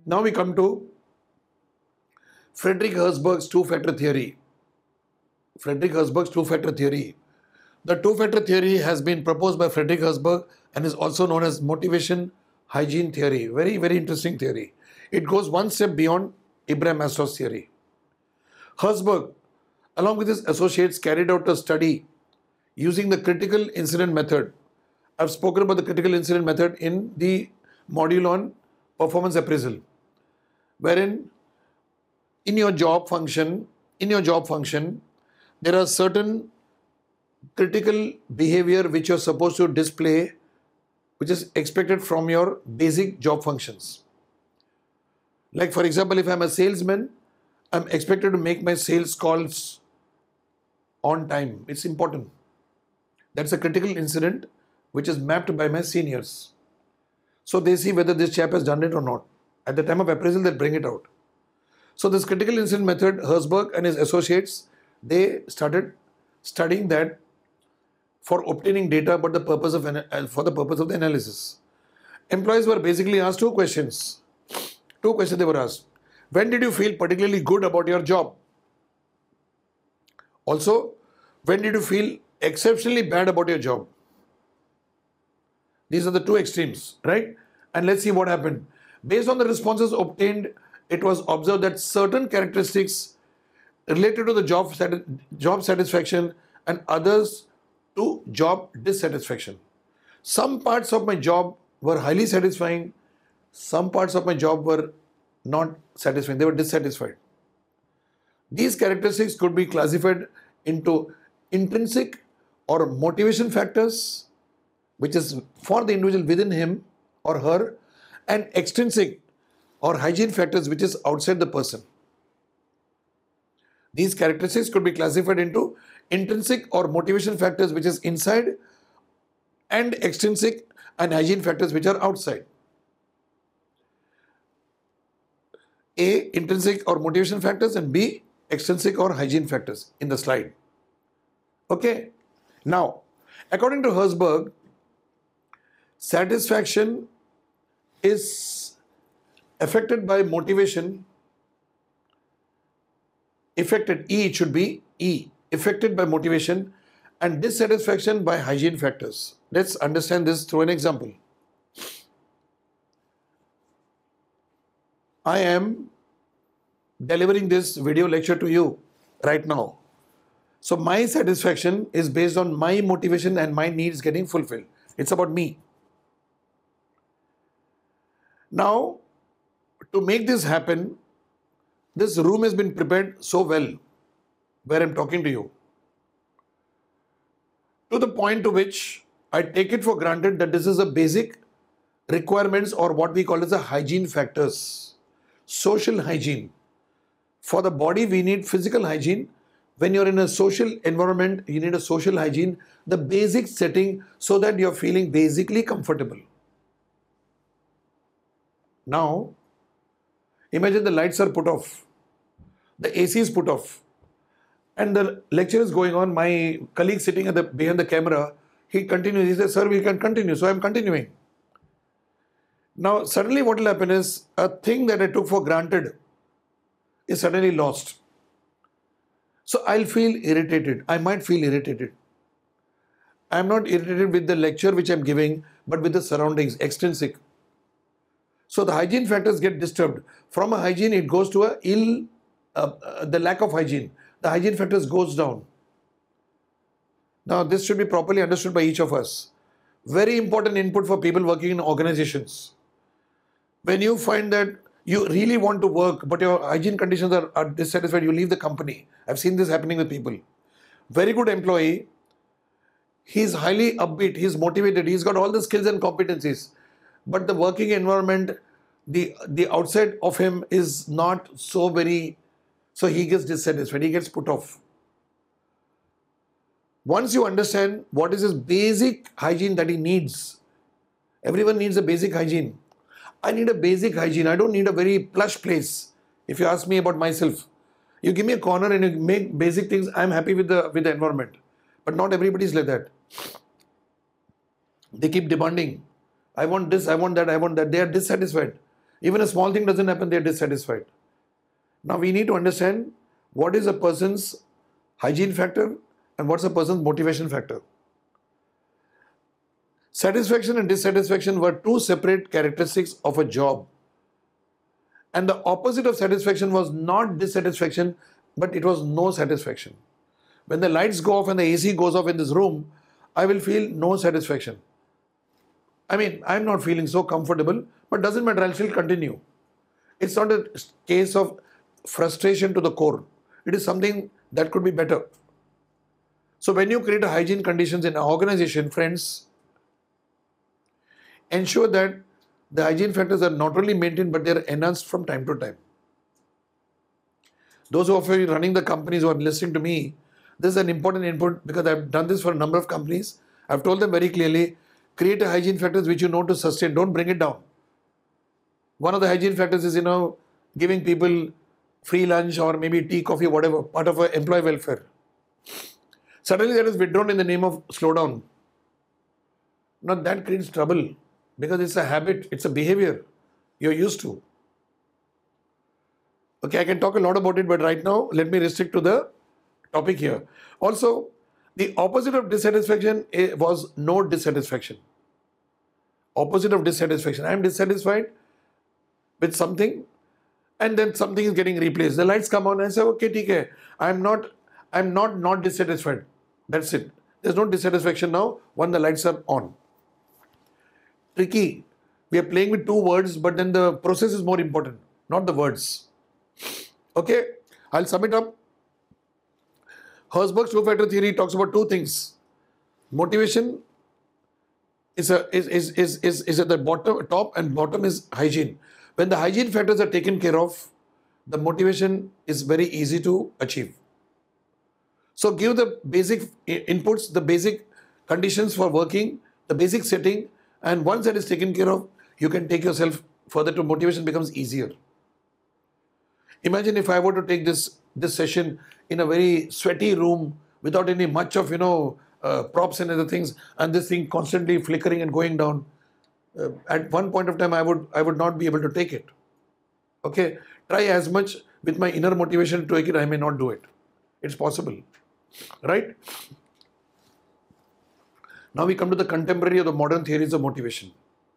Now we come to Frederick Herzberg's two-factor theory. Frederick Herzberg's two-factor theory. The two-factor theory has been proposed by Frederick Herzberg and is also known as motivation hygiene theory. Very, very interesting theory. It goes one step beyond Abraham Maslow's theory. Herzberg, along with his associates, carried out a study using the critical incident method. I've spoken about the critical incident method in the module on performance appraisal, wherein in your job function, there are certain critical behavior which you're supposed to display, which is expected from your basic job functions. Like for example, if I'm a salesman, I'm expected to make my sales calls on time. It's important. That's a critical incident which is mapped by my seniors. So they see whether this chap has done it or not. At the time of appraisal, they bring it out. So this critical incident method, Herzberg and his associates, they started studying that for obtaining data but for the purpose of the analysis. Employees were basically asked two questions. Two questions they were asked. When did you feel particularly good about your job? Also, when did you feel exceptionally bad about your job? These are the two extremes, right? And let's see what happened. Based on the responses obtained, it was observed that certain characteristics related to the job satisfaction and others to job dissatisfaction. Some parts of my job were highly satisfying. Some parts of my job were not satisfying. They were dissatisfied. These characteristics could be classified into intrinsic or motivation factors, which is for the individual within him or her, and extrinsic or hygiene factors, which is outside the person. These characteristics could be classified into intrinsic or motivation factors, which is inside, and extrinsic and hygiene factors, which are outside. A, intrinsic or motivation factors, and B, extrinsic or hygiene factors in the slide. Okay. Now, according to Herzberg, satisfaction is affected by motivation. It should be E, affected by motivation, and dissatisfaction by hygiene factors. Let's understand this through an example. I am delivering this video lecture to you right now. So my satisfaction is based on my motivation and my needs getting fulfilled. It's about me. Now, to make this happen, this room has been prepared so well where I'm talking to you, to the point to which I take it for granted that this is a basic requirements, or what we call as the hygiene factors. Social hygiene. For the body, we need physical hygiene. When you're in a social environment, you need a social hygiene, the basic setting, so that you're feeling basically comfortable. Now, imagine the lights are put off, the AC is put off, and the lecture is going on. My colleague sitting behind the camera, he continues. He says, "Sir, we can continue." So I'm continuing. Now, suddenly what will happen is a thing that I took for granted is suddenly lost. So I'll feel irritated. I might feel irritated. I'm not irritated with the lecture which I'm giving, but with the surroundings, extrinsic. So the hygiene factors get disturbed. From a hygiene, it goes to the lack of hygiene. The hygiene factors goes down. Now, this should be properly understood by each of us. Very important input for people working in organizations. When you find that you really want to work, but your hygiene conditions are dissatisfied, you leave the company. I've seen this happening with people. Very good employee, he's highly upbeat, he's motivated, he's got all the skills and competencies. But the working environment, the outside of him is not so very, so he gets dissatisfied, he gets put off. Once you understand what is his basic hygiene that he needs, everyone needs a basic hygiene. I need a basic hygiene. I don't need a very plush place. If you ask me about myself, you give me a corner and you make basic things, I'm happy with the environment. But not everybody is like that. They keep demanding. I want this, I want that, I want that. They are dissatisfied. Even a small thing doesn't happen, they're dissatisfied. Now we need to understand what is a person's hygiene factor and what's a person's motivation factor. Satisfaction and dissatisfaction were two separate characteristics of a job. And the opposite of satisfaction was not dissatisfaction, but it was no satisfaction. When the lights go off and the AC goes off in this room, I will feel no satisfaction. I mean, I'm not feeling so comfortable, but doesn't matter, I'll still continue. It's not a case of frustration to the core. It is something that could be better. So when you create a hygiene conditions in an organization, friends, ensure that the hygiene factors are not only maintained, but they are enhanced from time to time. Those who are running the companies who are listening to me, this is an important input because I've done this for a number of companies. I've told them very clearly, create a hygiene factors which you know to sustain. Don't bring it down. One of the hygiene factors is, giving people free lunch or maybe tea, coffee, whatever, part of employee welfare. Suddenly that is withdrawn in the name of slowdown. Now that creates trouble because it's a habit, it's a behavior you're used to. Okay, I can talk a lot about it, but right now let me restrict to the topic here. Also, the opposite of dissatisfaction was no dissatisfaction. Opposite of dissatisfaction. I am dissatisfied with something and then something is getting replaced. The lights come on and I say, okay, TK, I'm not dissatisfied. That's it. There's no dissatisfaction now when the lights are on. Tricky. We are playing with two words, but then the process is more important, not the words. Okay, I'll sum it up. Herzberg's two-factor theory talks about two things. Motivation is at the top, and bottom is hygiene. When the hygiene factors are taken care of, the motivation is very easy to achieve. So give the basic inputs, the basic conditions for working, the basic setting, and once that is taken care of, you can take yourself further to motivation becomes easier. Imagine if I were to take this session in a very sweaty room without any much of, props and other things, and this thing constantly flickering and going down. At one point of time, I would not be able to take it. Okay, try as much with my inner motivation to take it. I may not do it. It's possible, right? Now we come to the contemporary or the modern theories of motivation.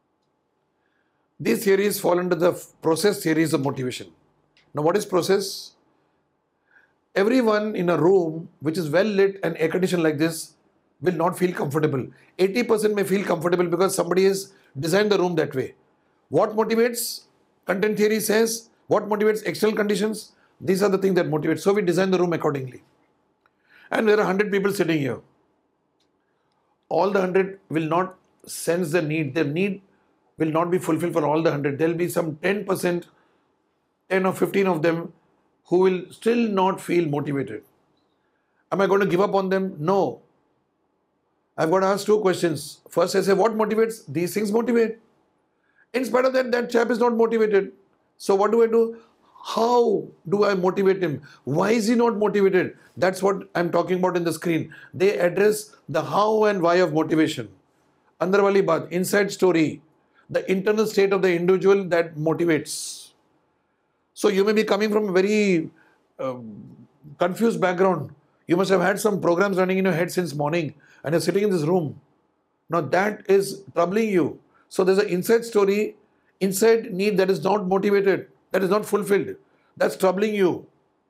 These theories fall under the process theories of motivation. Now, what is process? Everyone in a room which is well lit and air conditioned like this will not feel comfortable. 80% may feel comfortable because somebody has designed the room that way. What motivates? Content theory says, what motivates external conditions? These are the things that motivate. So we design the room accordingly. And there are 100 people sitting here. All the 100 will not sense the need. Their need will not be fulfilled for all the 100. There will be some 10%, 10 or 15 of them who will still not feel motivated. Am I going to give up on them? No. I've got to ask two questions. First, I say, what motivates? These things motivate. In spite of that, that chap is not motivated. So what do? How do I motivate him? Why is he not motivated? That's what I'm talking about in the screen. They address the how and why of motivation. Andar wali baat, inside story, the internal state of the individual that motivates. So you may be coming from a very confused background. You must have had some programs running in your head since morning and you're sitting in this room. Now that is troubling you. So there's an inside story, inside need that is not motivated, that is not fulfilled. That's troubling you.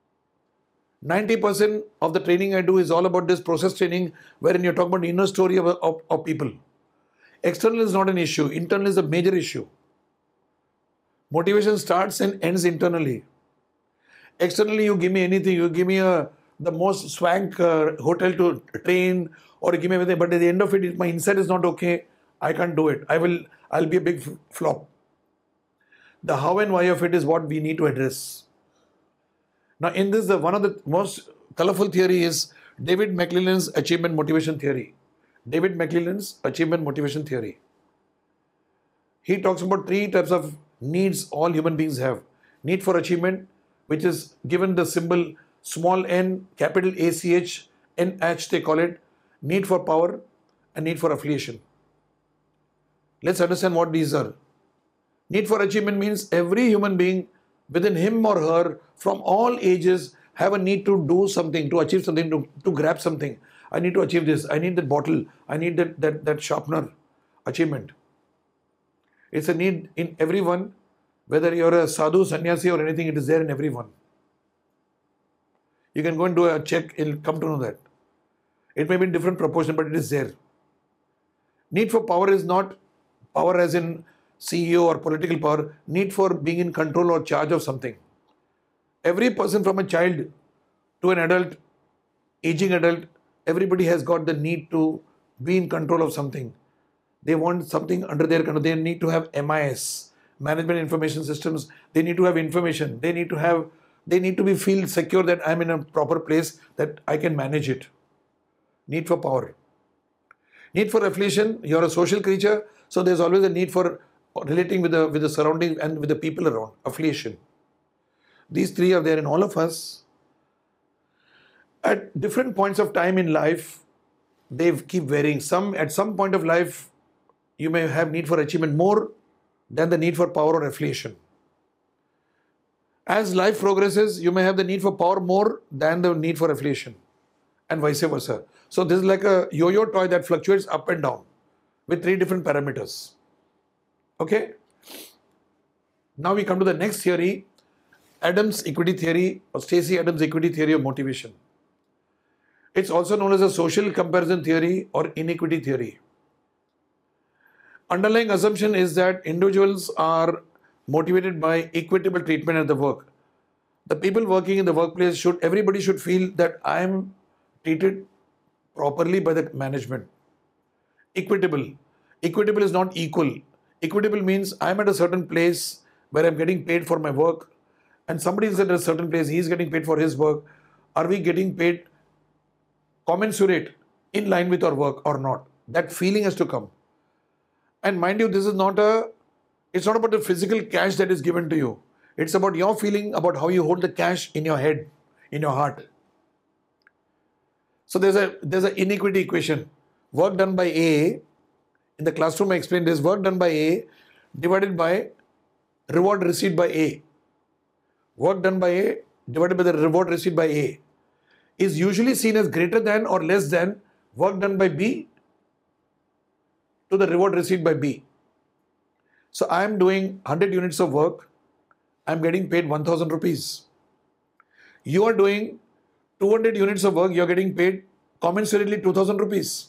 90% of the training I do is all about this process training wherein you're talking about the inner story of people. External is not an issue. Internal is a major issue. Motivation starts and ends internally. Externally, you give me anything. You give me the most swank hotel to train or give me everything. But at the end of it, if my inside is not okay, I can't do it. I'll be a big flop. The how and why of it is what we need to address. Now, in this, one of the most colorful theory is David McClelland's achievement motivation theory. David McClelland's achievement motivation theory. He talks about three types of needs all human beings have. Need for achievement, which is given the symbol small n, capital ACH, NH they call it. Need for power and need for affiliation. Let's understand what these are. Need for achievement means every human being within him or her from all ages have a need to do something, to achieve something, to grab something. I need to achieve this. I need that bottle. I need that sharpener. Achievement. It's a need in everyone, whether you're a sadhu, sannyasi or anything, it is there in everyone. You can go and do a check, you'll come to know that. It may be in different proportion, but it is there. Need for power is not power as in CEO or political power. Need for being in control or charge of something. Every person from a child to an adult, aging adult, everybody has got the need to be in control of something. They want something under their control. They need to have MIS, management information systems. They need to have information. They need to be feel secure that I'm in a proper place, that I can manage it. Need for power. Need for affiliation. You're a social creature, so there's always a need for relating with the surrounding and with the people around. Affiliation. These three are there in all of us. At different points of time in life, they keep varying. At some point of life, you may have need for achievement more than the need for power or affiliation. As life progresses, you may have the need for power more than the need for affiliation, and vice versa. So this is like a yo-yo toy that fluctuates up and down with three different parameters. Okay? Now we come to the next theory, Adams equity theory, or Stacey Adams equity theory of motivation. It's also known as a social comparison theory or inequity theory. Underlying assumption is that individuals are motivated by equitable treatment at the work. The people working in the workplace everybody should feel that I am treated properly by the management. Equitable. Equitable is not equal. Equitable means I'm at a certain place where I'm getting paid for my work, and somebody is at a certain place, he's getting paid for his work. Are we getting paid commensurate in line with our work or not? That feeling has to come. And mind you, it's not about the physical cash that is given to you. It's about your feeling about how you hold the cash in your head, in your heart. So there's an inequity equation. Work done by A, in the classroom I explained this, work done by A divided by reward received by A. Work done by A divided by the reward received by A is usually seen as greater than or less than work done by B to the reward received by B. So I am doing 100 units of work, I am getting paid 1000 rupees. You are doing 200 units of work, you are getting paid commensurately 2000 rupees.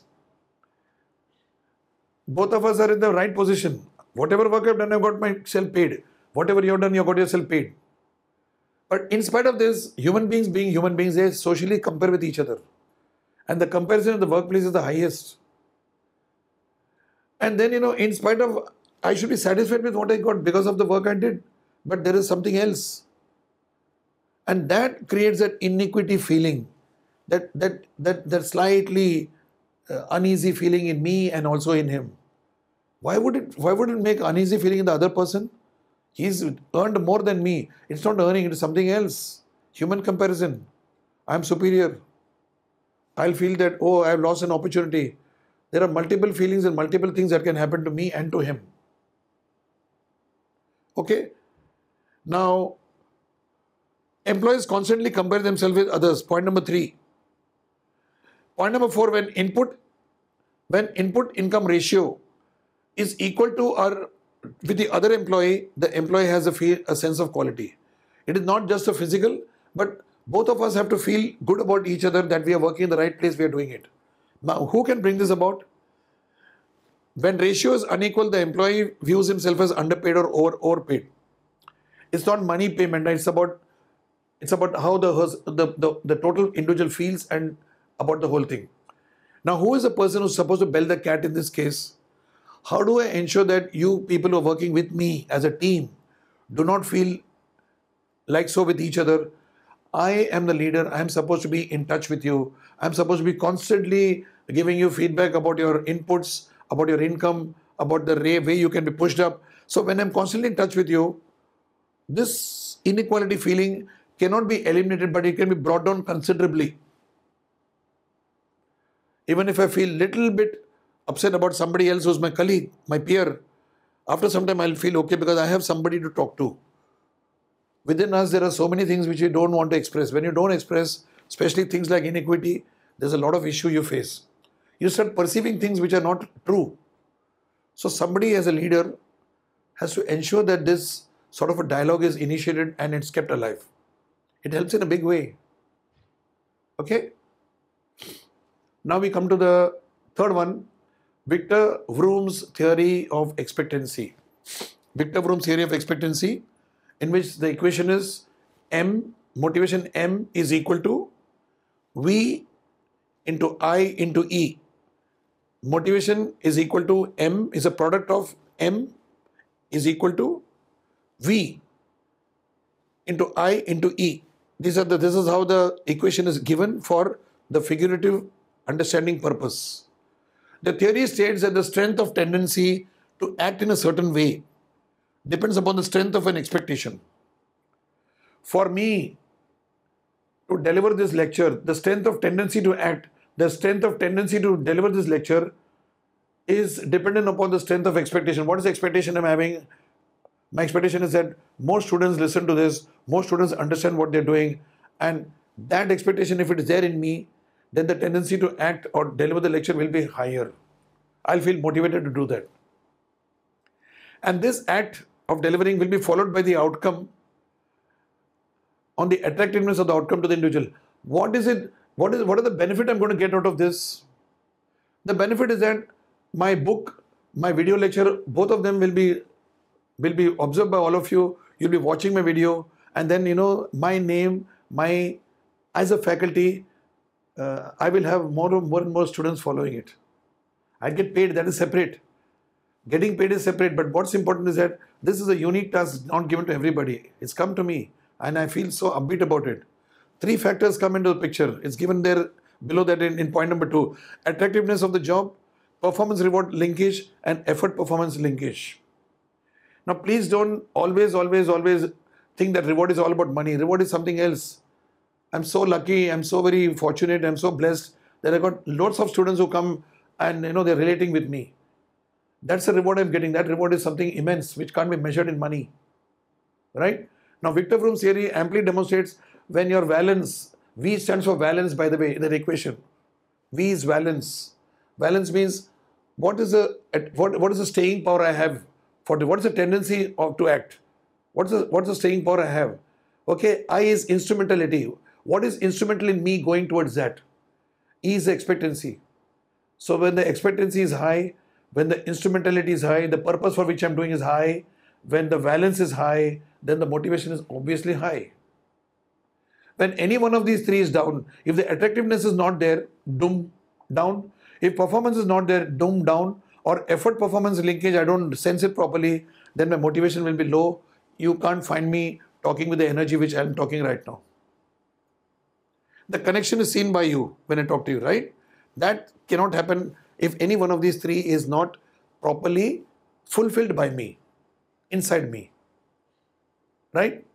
Both of us are in the right position. Whatever work I have done, I have got myself paid. Whatever you have done, you have got yourself paid. But in spite of this, human beings being human beings, they socially compare with each other. And the comparison in the workplace is the highest. And then, in spite of, I should be satisfied with what I got because of the work I did. But there is something else. And that creates that inequity feeling, that slightly uneasy feeling in me and also in him. Why would it make uneasy feeling in the other person? He's earned more than me. It's not earning, it is something else. Human comparison. I'm superior. I'll feel that, I've lost an opportunity. There are multiple feelings and multiple things that can happen to me and to him. Okay? Now, employees constantly compare themselves with others. Point number 3. Point number 4, when input income ratio is equal to or with the other employee, the employee has a sense of quality. It is not just a physical, but both of us have to feel good about each other that we are working in the right place, we are doing it. Now, who can bring this about? When ratio is unequal, the employee views himself as underpaid or overpaid. It's not money payment, it's about how the total individual feels and about the whole thing. Now, who is the person who's supposed to bell the cat in this case? How do I ensure that you people who are working with me as a team do not feel like so with each other? I am the leader. I am supposed to be in touch with you. I am supposed to be constantly giving you feedback about your inputs, about your income, about the way you can be pushed up. So when I'm constantly in touch with you, this inequality feeling cannot be eliminated, but it can be brought down considerably. Even if I feel little bit upset about somebody else who's my colleague, my peer, After some time, I'll feel okay because I have somebody to talk to. Within us, there are so many things which we don't want to express. When you don't express, especially things like inequity, there's a lot of issue you face. You start perceiving things which are not true. So somebody as a leader has to ensure that this sort of a dialogue is initiated and it's kept alive. It helps in a big way. Okay? Now we come to the third one, Victor Vroom's theory of expectancy. Victor Vroom's theory of expectancy, in which the equation is M, motivation M is equal to V into I into E. Motivation is equal to M is a product of M is equal to V into I into E. This is how the equation is given for the figurative understanding purpose. The theory states that the strength of tendency to act in a certain way depends upon the strength of an expectation. For me to deliver this lecture, the strength of tendency to act, the strength of tendency to deliver this lecture is dependent upon the strength of expectation. What is the expectation I'm having? My expectation is that more students listen to this, more students understand what they're doing, and that expectation, if it is there in me, then the tendency to act or deliver the lecture will be higher. I'll feel motivated to do that. And this act of delivering will be followed by the outcome on the attractiveness of the outcome to the individual. What is it? What are the benefit I'm going to get out of this? The benefit is that my book, my video lecture, both of them will be observed by all of you. You'll be watching my video, and then my name, as a faculty, I will have more and more students following it. I get paid, that is separate. Getting paid is separate, but what's important is that this is a unique task not given to everybody. It's come to me, and I feel so upbeat about it. 3 factors come into the picture. It's given there below that in point number 2. Attractiveness of the job, performance reward linkage, and effort performance linkage. Now, please don't always think that reward is all about money. Reward is something else. I'm so lucky, I'm so very fortunate, I'm so blessed that I got lots of students who come and they're relating with me. That's the reward I'm getting. That reward is something immense which can't be measured in money. Right? Now, Victor Vroom's theory amply demonstrates when your valence, V stands for valence, by the way, in the equation. V is valence. Valence means what is the staying power I have what is the tendency to act? What's the staying power I have? Okay, I is instrumentality. What is instrumental in me going towards that? E is the expectancy. So when the expectancy is high, when the instrumentality is high, the purpose for which I'm doing is high, when the valence is high, then the motivation is obviously high. When any one of these 3 is down, if the attractiveness is not there, doom, down. If performance is not there, doom, down. Or effort performance linkage, I don't sense it properly, then my motivation will be low. You can't find me talking with the energy which I'm talking right now. The connection is seen by you when I talk to you, right? That cannot happen if any one of these 3 is not properly fulfilled by me, inside me, right?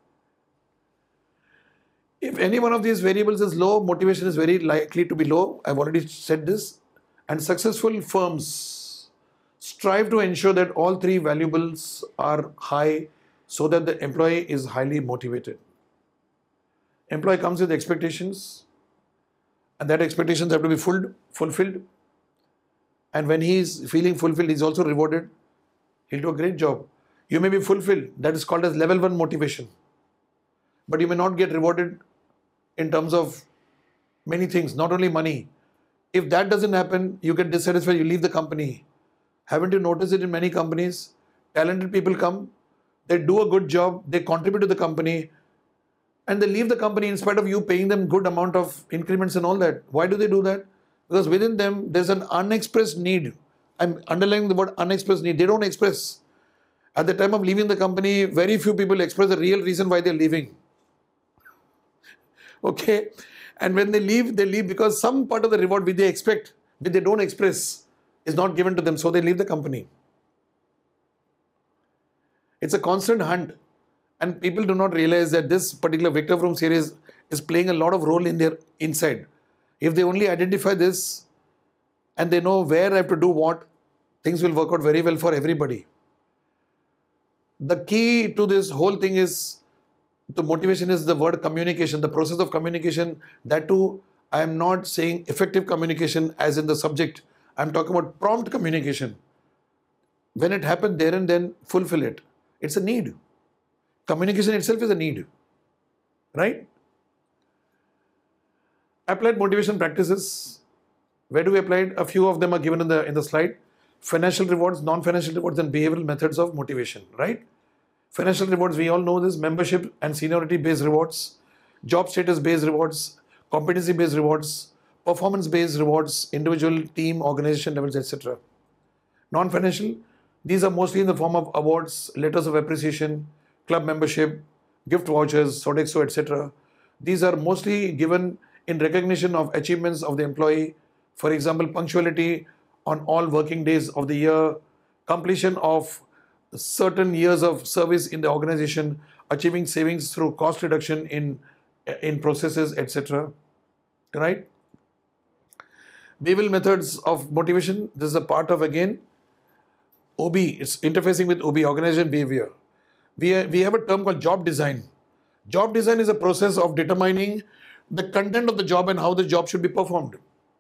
If any one of these variables is low, motivation is very likely to be low. I've already said this. And successful firms strive to ensure that all 3 valuables are high so that the employee is highly motivated. Employee comes with expectations, and that expectations have to be fulfilled. And when he is feeling fulfilled, he's also rewarded. He'll do a great job. You may be fulfilled. That is called as level 1 motivation. But you may not get rewarded in terms of many things, not only money. If that doesn't happen, you get dissatisfied, you leave the company. Haven't you noticed it in many companies? Talented people come, they do a good job, they contribute to the company, and they leave the company in spite of you paying them good amount of increments and all that. Why do they do that? Because within them, there's an unexpressed need. I'm underlining the word unexpressed need. They don't express. At the time of leaving the company, very few people express the real reason why they're leaving. Okay? And when they leave because some part of the reward which they expect, which they don't express, is not given to them, so they leave the company. It's a constant hunt, and people do not realize that this particular Victor Vroom series is playing a lot of role in their inside. If they only identify this and they know where I have to do what, things will work out very well for everybody. The key to this whole thing is, the motivation is the word communication, the process of communication. That too, I am not saying effective communication as in the subject. I'm talking about prompt communication. When it happens there and then, fulfill it. It's a need. Communication itself is a need, right? Applied motivation practices. Where do we apply it? A few of them are given in the slide. Financial rewards, non-financial rewards, and behavioral methods of motivation, right? Financial rewards, we all know this: membership and seniority based rewards, job status based rewards, competency based rewards, performance based rewards, individual, team, organization levels, etc. Non-financial, these are mostly in the form of awards, letters of appreciation, club membership, gift vouchers, Sodexo, etc. These are mostly given in recognition of achievements of the employee. For example, punctuality on all working days of the year, completion of certain years of service in the organization, achieving savings through cost reduction in processes, etc. Right? Behavioral methods of motivation. This is a part of, again, OB. It's interfacing with OB, organization behavior. We have a term called job design. Job design is a process of determining the content of the job and how the job should be performed.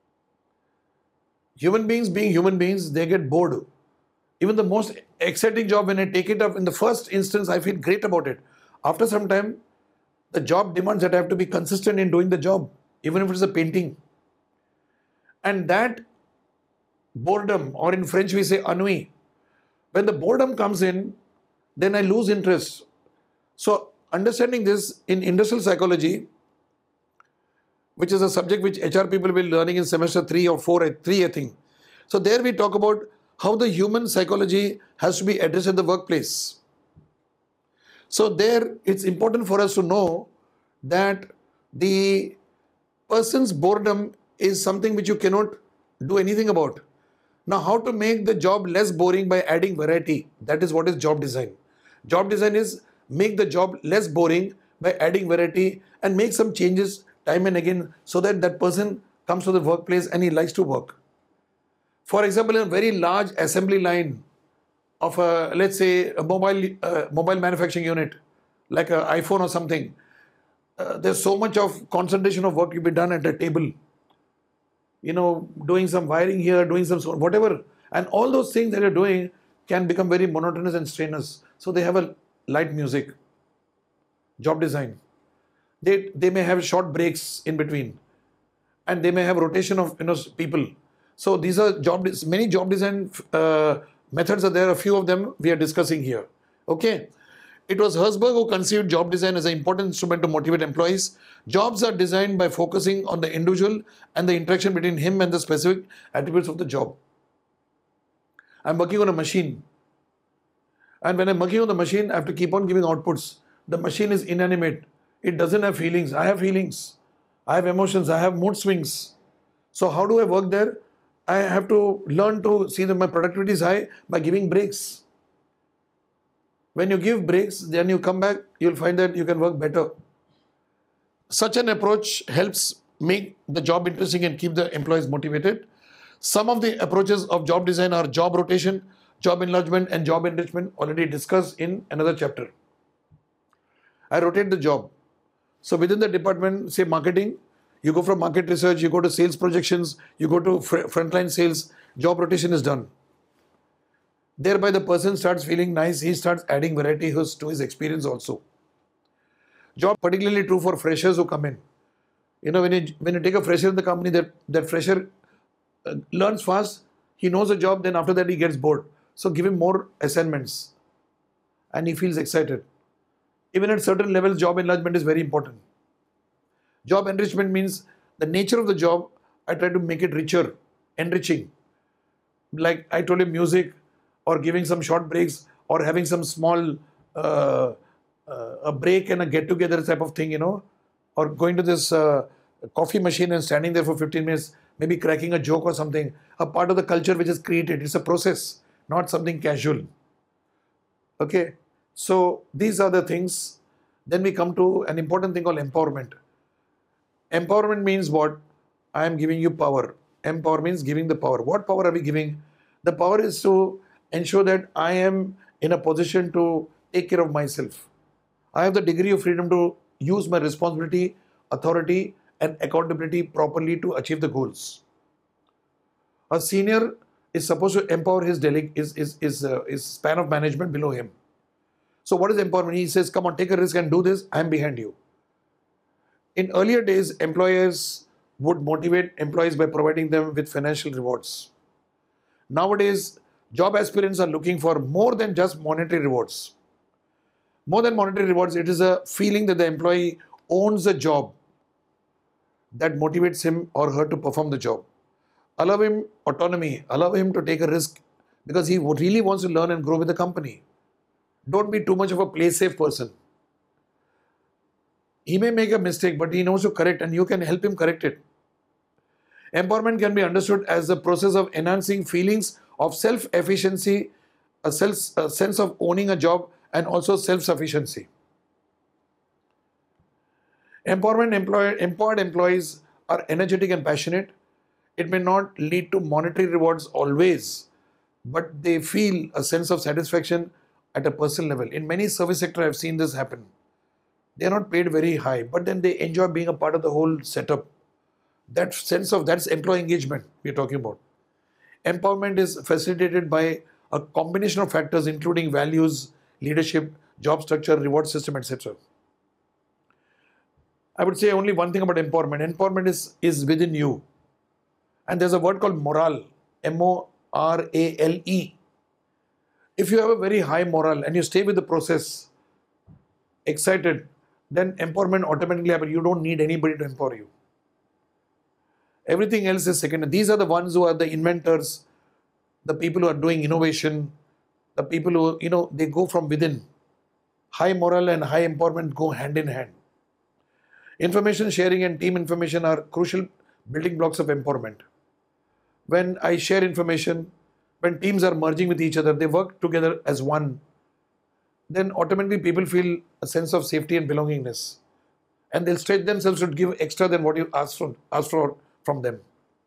Human beings, being human beings, they get bored. Even the most exciting job, when I take it up in the first instance, I feel great about it. After some time, the job demands that I have to be consistent in doing the job, even if it's a painting. And that boredom, or in French we say ennui, when the boredom comes in, then I lose interest. So understanding this in industrial psychology, which is a subject which HR people will be learning in semester 3 or 4, 3 I think. So there we talk about how the human psychology has to be addressed in the workplace. So there it's important for us to know that the person's boredom is something which you cannot do anything about. Now, how to make the job less boring by adding variety? That is what is job design. Job design is make the job less boring by adding variety and make some changes time and again so that that person comes to the workplace and he likes to work. For example, in a very large assembly line of a, let's say, a mobile manufacturing unit, like an iPhone or something, there's so much of concentration of work to be done at a table. You know, doing some wiring here, doing some whatever. And all those things that you're doing can become very monotonous and strenuous. So they have a light music. Job design. They may have short breaks in between. And they may have rotation of people. So these are many job design methods are there. A few of them we are discussing here. Okay. It was Herzberg who conceived job design as an important instrument to motivate employees. Jobs are designed by focusing on the individual and the interaction between him and the specific attributes of the job. I'm working on a machine. And when I'm working on the machine, I have to keep on giving outputs. The machine is inanimate. It doesn't have feelings. I have feelings. I have emotions. I have mood swings. So how do I work there? I have to learn to see that my productivity is high by giving breaks. When you give breaks, then you come back, you'll find that you can work better. Such an approach helps make the job interesting and keep the employees motivated. Some of the approaches of job design are job rotation, job enlargement, and job enrichment, already discussed in another chapter. I rotate the job. So within the department, say marketing, you go from market research, you go to sales projections, you go to frontline sales, job rotation is done. Thereby the person starts feeling nice, he starts adding variety to his experience also. Job particularly true for freshers who come in. You know, when you take a fresher in the company, that fresher learns fast, he knows the job, then after that he gets bored. So give him more assignments and he feels excited. Even at certain levels, job enlargement is very important. Job enrichment means the nature of the job, I try to make it richer, enriching. Like I told you, music, or giving some short breaks, or having some small a break and a get-together type of thing, you know, or going to this coffee machine and standing there for 15 minutes, maybe cracking a joke or something, a part of the culture which is created. It's a process, not something casual. Okay, so these are the things. Then we come to an important thing called empowerment. Empowerment means what? I am giving you power. Empower means giving the power. What power are we giving? The power is to ensure that I am in a position to take care of myself. I have the degree of freedom to use my responsibility, authority, and accountability properly to achieve the goals. A senior is supposed to empower his span of management below him. So what is empowerment? He says, come on, take a risk and do this. I'm behind you. In earlier days, employers would motivate employees by providing them with financial rewards. Nowadays, job aspirants are looking for more than just monetary rewards. More than monetary rewards, it is a feeling that the employee owns the job that motivates him or her to perform the job. Allow him autonomy, allow him to take a risk because he really wants to learn and grow with the company. Don't be too much of a play-safe person. He may make a mistake, but he knows to correct and you can help him correct it. Empowerment can be understood as the process of enhancing feelings of self-efficiency, a sense of owning a job, and also self-sufficiency. Empowered employees are energetic and passionate. It may not lead to monetary rewards always, but they feel a sense of satisfaction at a personal level. In many service sectors, I've seen this happen. They are not paid very high, but then they enjoy being a part of the whole setup. That's employee engagement we're talking about. Empowerment is facilitated by a combination of factors including values, leadership, job structure, reward system, etc. I would say only one thing about empowerment. Empowerment is within you. And there's a word called morale, M-O-R-A-L-E. If you have a very high morale and you stay with the process, excited, then empowerment automatically happens. You don't need anybody to empower you. Everything else is second. These are the ones who are the inventors, the people who are doing innovation, the people who, they go from within. High morale and high empowerment go hand in hand. Information sharing and team information are crucial building blocks of empowerment. When I share information, when teams are merging with each other, they work together as one, then automatically people feel a sense of safety and belongingness. And they'll stretch themselves to give extra than what you ask for from them.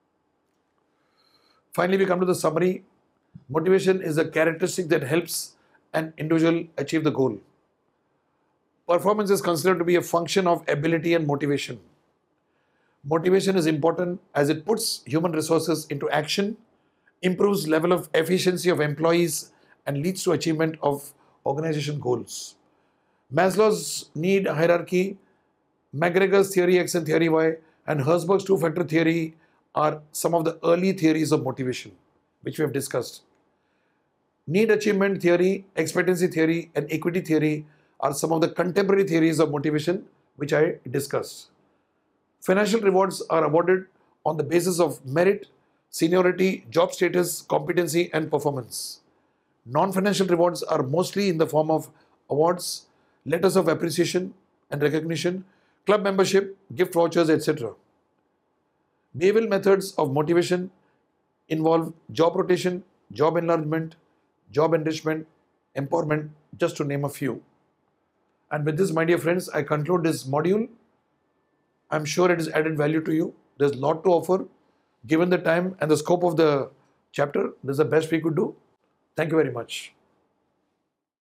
Finally, we come to the summary. Motivation is a characteristic that helps an individual achieve the goal. Performance is considered to be a function of ability and motivation. Motivation is important as it puts human resources into action, improves level of efficiency of employees, and leads to achievement of organization goals. Maslow's need hierarchy, McGregor's theory X and theory Y, and Herzberg's two-factor theory are some of the early theories of motivation, which we have discussed. Need achievement theory, expectancy theory, and equity theory are some of the contemporary theories of motivation, which I discussed. Financial rewards are awarded on the basis of merit, seniority, job status, competency, and performance. Non-financial rewards are mostly in the form of awards, letters of appreciation and recognition, club membership, gift vouchers, etc. Behavioral methods of motivation involve job rotation, job enlargement, job enrichment, empowerment, just to name a few. And with this, my dear friends, I conclude this module. I'm sure it has added value to you. There's a lot to offer. Given the time and the scope of the chapter, this is the best we could do. Thank you very much.